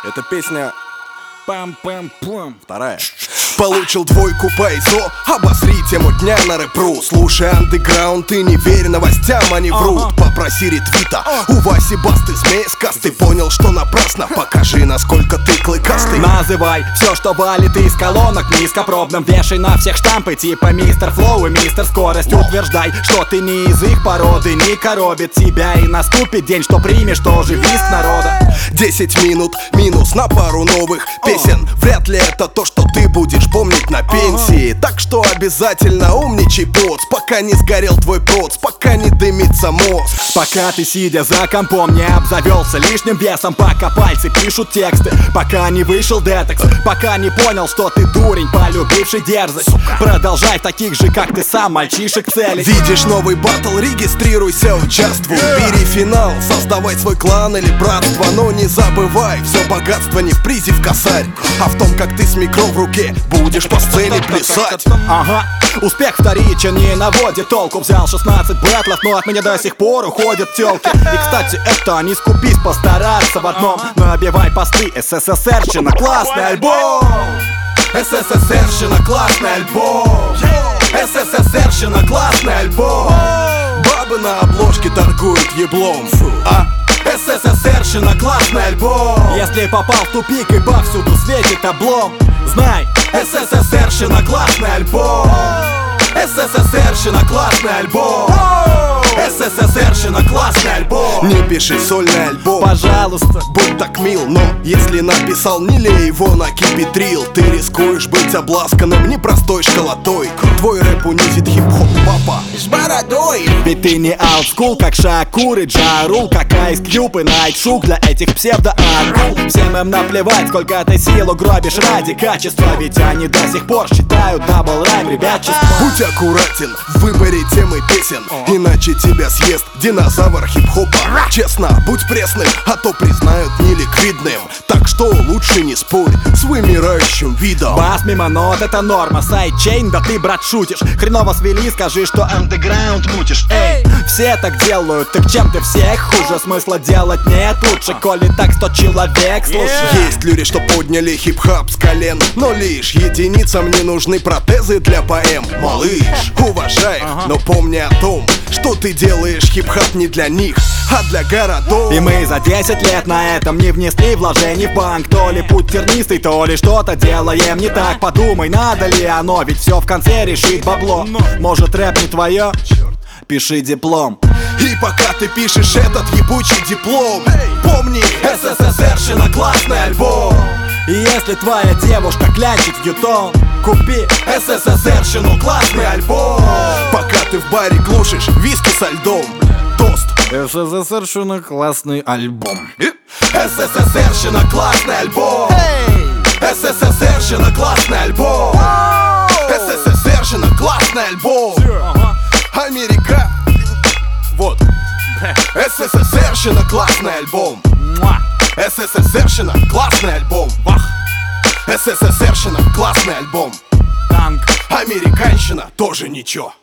Эта песня пам-пам-пам. вторая. Получил двойку по ИСО, обосри тему дня на рэп.ру. Слушай андеграунд и не верь новостям, они врут. Попроси ретвита у Васи Басты, змея с касты. Понял, что напрасно, покажи, насколько ты клыкастый. Называй все, что валит из колонок низкопробным, вешай на всех штампы типа мистер Флоу и мистер Скорость. Утверждай, что ты не из их породы, не коробит тебя, и наступит день, что примешь тоже визг народа. 10 минут минус на пару новых песен. Вряд ли это то, что ты будешь помнить на пенсии. Так что обязательно умничай, поц, пока не сгорел твой проц, пока не дымится мозг. Пока ты, сидя за компом, не обзавелся лишним весом, пока пальцы пишут тексты, пока не вышел детекс, пока не понял, что ты дурень, полюбивший дерзость. Продолжай таких же, как ты сам, мальчишек целить. Видишь новый баттл, регистрируйся, участвуй. Бери финал, создавай свой клан или братство. Но не забывай, все богатство не в призе в косарь, а в том, как ты с микро в руке будешь по сцене плясать. Ага, успех вторичен, не наводит толку. Взял 16 бэтлов, но от меня до сих пор уходят тёлки. И, кстати, это не скупись постараться в одном. Набивай посты, СССРщина, классный альбом. СССРщина, классный альбом. СССРщина, классный альбом. Бабы на обложке торгуют еблом. СССРщина, классный альбом. Если попал в тупик и повсюду светит облом, знай, СССРщина, классный альбом. СССРщина, классный альбом. СССРщина, классный альбом. Не пиши сольный альбом, пожалуйста, будь так мил, но если написал, не лей его на кипятрил. Ты рискуешь быть обласканным непростой школотой. Твой рэп унизит хип-хоп, папа, с бородой. Ведь ты не олдскул, как Шакур и Джа Рул, как Айс Кьюб и Найт Шук. Для этих псевдо-аргул всем им наплевать, сколько ты силу гробишь ради качества. Ведь они до сих пор считают дабл-райм ребячеством. Будь аккуратен в выборе темы песен, иначе тебя съест динозавр хип-хопа. Честно, будь пресным, а то признают неликвидным. Так что лучше не спорь с вымирающим видом. Бас мимо нот, это норма, сайдчейн, да ты, брат, шутишь. Хреново свели, скажи, что андеграунд мутишь. Эй, все так делают, так чем ты всех хуже? Смысла делать нет лучше, коли так 100 человек слушай. Есть люди, что подняли хип-хоп с колен, но лишь единицам не нужны протезы для поэм. Малыш, уважай их, но помни о том, что ты делаешь хип-хоп не для них, а для городов. И мы за 10 лет на этом не внесли вложений в банк. То ли путь тернистый, то ли что-то делаем не так. Подумай, надо ли оно, ведь все в конце решит бабло. Может, рэп не твое? Пиши диплом. И пока ты пишешь этот ебучий диплом, помни, СССРщина, классный альбом. И если твоя девушка клянчит в ютон, купи СССРщину, классный альбом. Пока ты в баре глушишь виски со льдом, тост. СССРщина, классный альбом. СССРщина, классный альбом. СССРщина, классный альбом. СССРщина, классный альбом. Америка. Вот. СССРщина, классный альбом. СССРщина, классный альбом. СССРщина, классный альбом. Танк. Американщина тоже ничего.